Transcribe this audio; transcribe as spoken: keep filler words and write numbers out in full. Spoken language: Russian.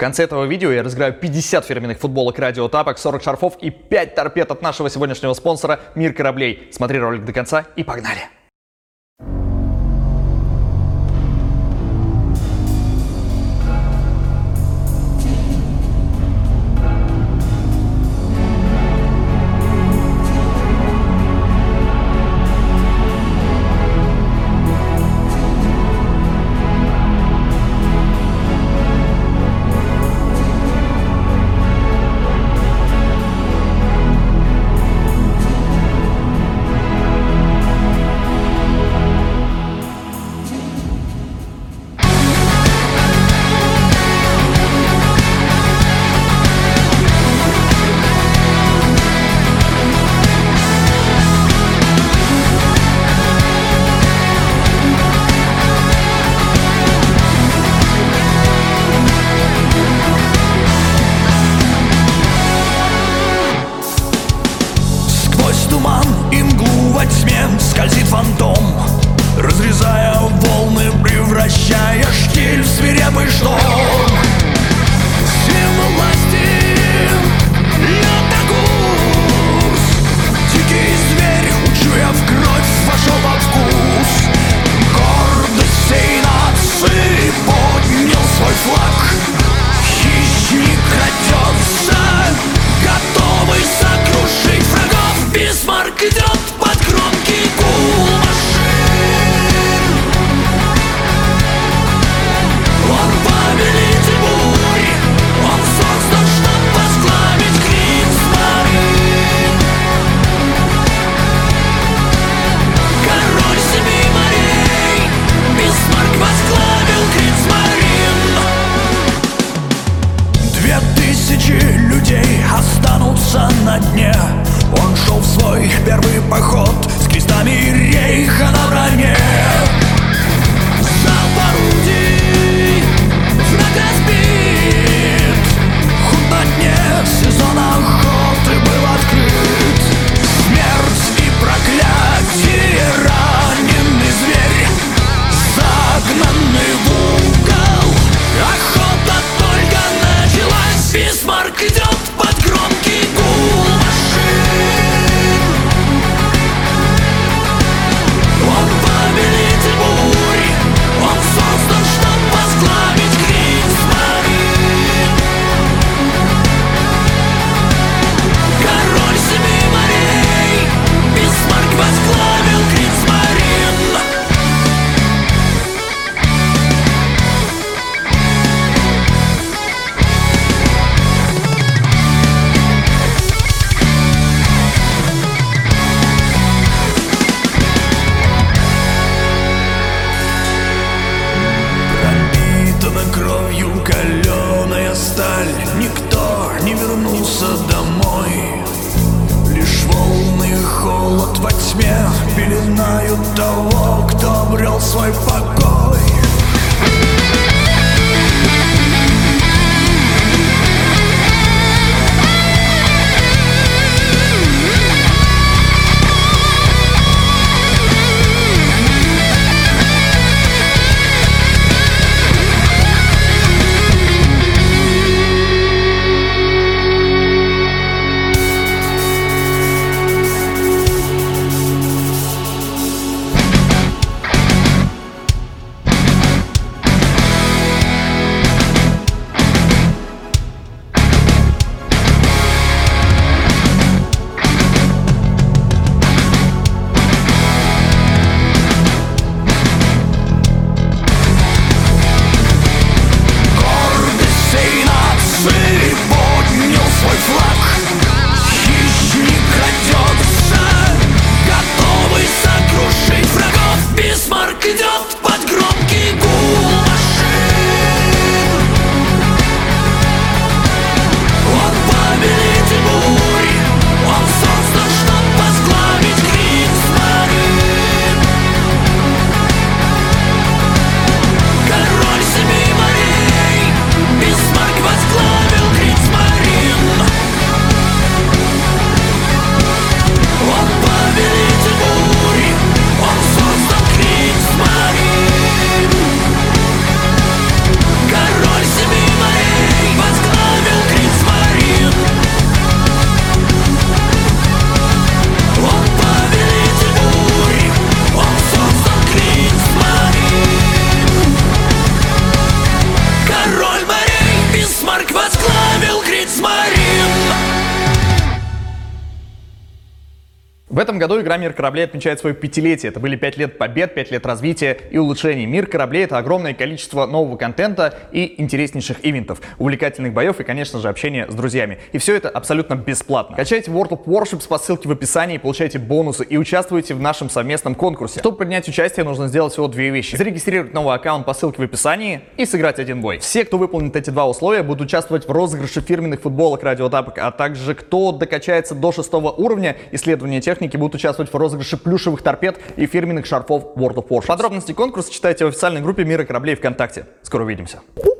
конце этого видео я разыграю пятьдесят фирменных футболок Радио Тапок, сорок шарфов и пять торпед от нашего сегодняшнего спонсора «Мир кораблей». Смотри ролик до конца и погнали! Скользит фантом, разрезая волны, превращая штиль в свирепый шторм. Сила власти, лютогуз, дикий зверь, учуяв кровь, вошел во вкус. Гордость всей нации поднял свой флаг. Хищник крадется, готовый сокрушить врагов. Бисмарк идет под громкий гул машин. Он повелитель бурь, он создан, чтоб возглавить Кригсмарин. Король семи морей, Бисмарк возглавил Кригсмарин. Две тысячи людей останутся на дне. Он шел в свой первый поход с крестами рейха на броне. Залп орудий, враг разбит. Худ на дне, сезон охоты был открыт. Смерть и проклятие, раненый зверь, загнанный в угол. Охота только началась. Бисмарк идет под громкий гул машин. Он повелитель бурь, он создан, чтоб возглавить Кригсмарин. Король семи морей, Бисмарк возглавил Кригсмарин. Кровью каленая сталь, никто не вернулся домой. Лишь волны и холод во тьме пеленают того, кто обрел свой покой. Марк возглавил Кригсмарин. В этом году игра «Мир кораблей» отмечает свое пятилетие. Это были пять лет побед, пять лет развития и улучшений. «Мир кораблей» — это огромное количество нового контента и интереснейших ивентов, увлекательных боев и, конечно же, общения с друзьями. И все это абсолютно бесплатно. Качайте World of Warships по ссылке в описании, получайте бонусы и участвуйте в нашем совместном конкурсе. Чтобы принять участие, нужно сделать всего две вещи: зарегистрировать новый аккаунт по ссылке в описании и сыграть один бой. Все, кто выполнит эти два условия, будут участвовать в розыгрыше фирменных футболок Радио Тапок, а также кто докачается до шестого уровня исследования техники, будут участвовать в розыгрыше плюшевых торпед и фирменных шарфов World of Warships. Подробности конкурса читайте в официальной группе «Мира кораблей» ВКонтакте. Скоро увидимся.